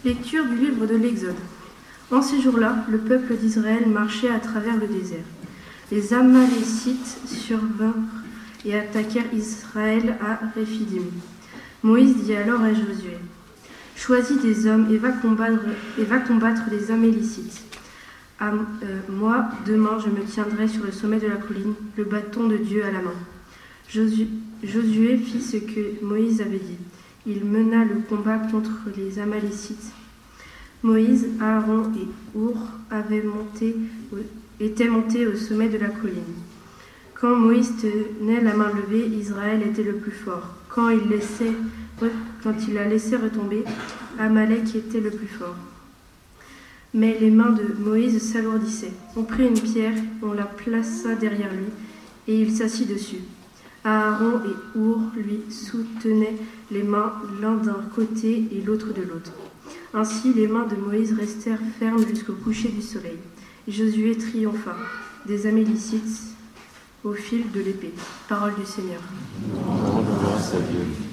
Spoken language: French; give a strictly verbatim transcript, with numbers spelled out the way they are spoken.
Lecture du livre de l'Exode. En ces jours-là, le peuple d'Israël marchait à travers le désert. Les Amalécites survinrent et attaquèrent Israël à Réphidim. Moïse dit alors à Josué, « Choisis des hommes et va combattre, et va combattre les Amalécites. À, euh, moi, demain, je me tiendrai sur le sommet de la colline, le bâton de Dieu à la main. » Josué, Josué fit ce que Moïse avait dit. Il mena le combat contre les Amalécites. Moïse, Aaron et Our avaient monté, étaient montés au sommet de la colline. Quand Moïse tenait la main levée, Israël était le plus fort. Quand il, laissait, quand il la laissait retomber, Amalek était le plus fort. Mais les mains de Moïse s'alourdissaient. On prit une pierre, on la plaça derrière lui, et il s'assit dessus. Aaron et Our lui soutenaient les mains l'un d'un côté et l'autre de l'autre. Ainsi, les mains de Moïse restèrent fermes jusqu'au coucher du soleil. Josué triompha des Amalécites au fil de l'épée. Parole du Seigneur. Rendons grâce à Dieu.